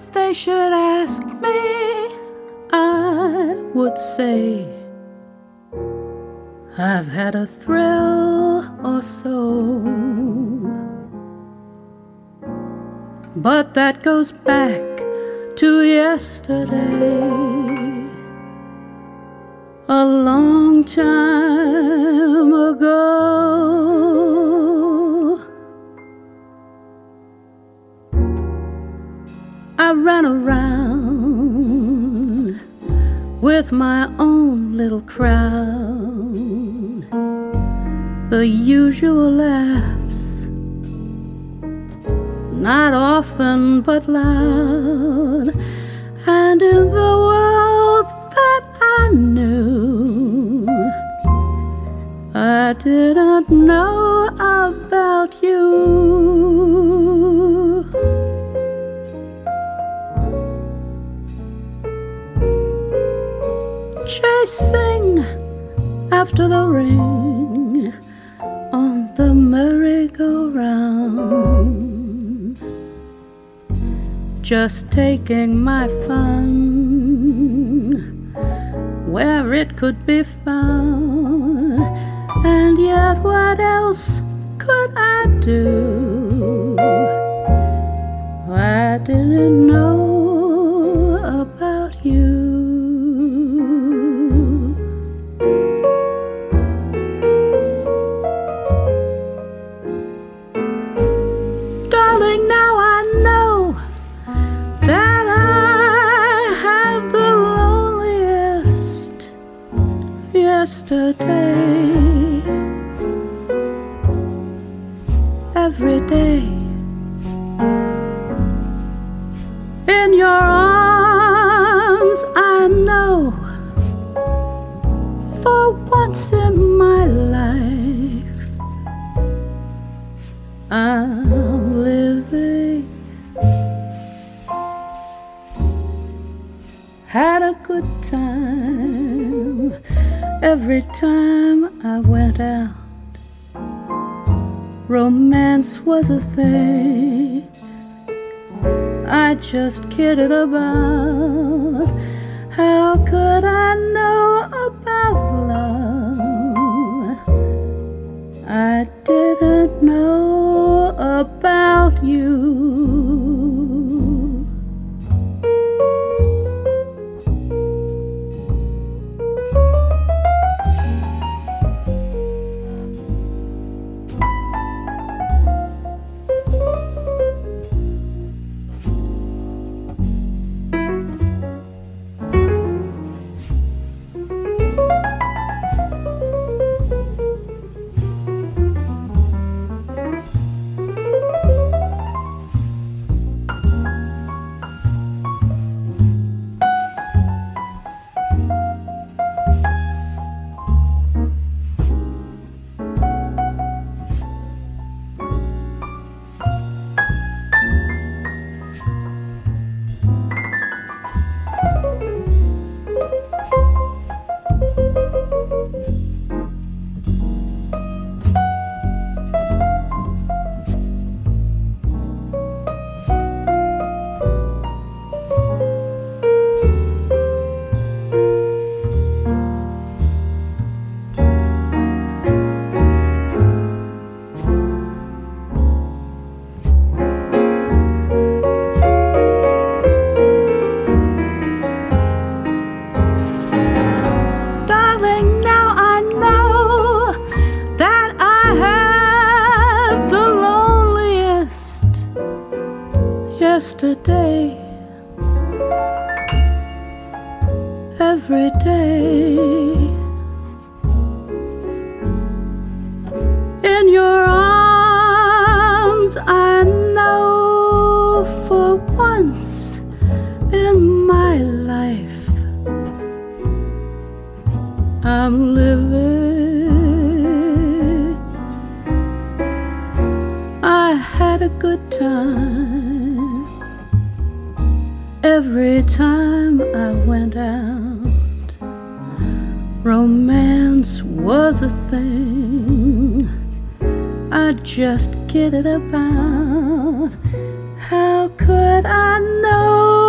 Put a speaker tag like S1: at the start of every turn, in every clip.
S1: If they should ask me, I would say I've had a thrill or so, but that goes back to yesterday, a long time ago. I ran around with my own little crowd, the usual laughs, not often but loud. And in the world that I knew, I didn't know about you. Chasing after the ring on the merry-go-round, just taking my fun where it could be found. And yet what else could I do? I didn't know about you. Darling, now I know that I had the loneliest yesterday. Every day in your arms, I know for once in my life I'm living. Had a good time every time I went out. Romance was a thing I just kidded about. How could I know about love? I didn't know about you. Yesterday, every day, in your arms, I know for once in my life I'm living. I had a good time every time I went out. Romance was a thing I just kidded about. How could I know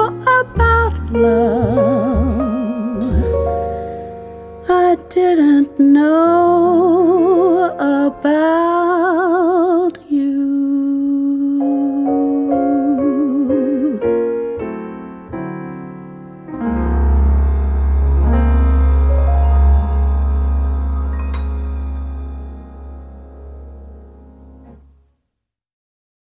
S1: love I didn't know about.